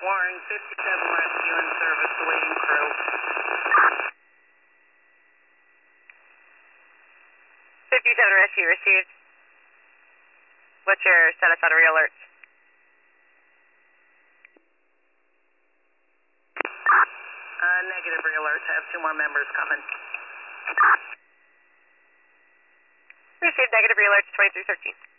Warren, 57 rescue in service, awaiting crew. 57 rescue received. What's your status on re-alerts? Negative re-alerts. I have 2 more members coming. Received negative re-alerts 2313.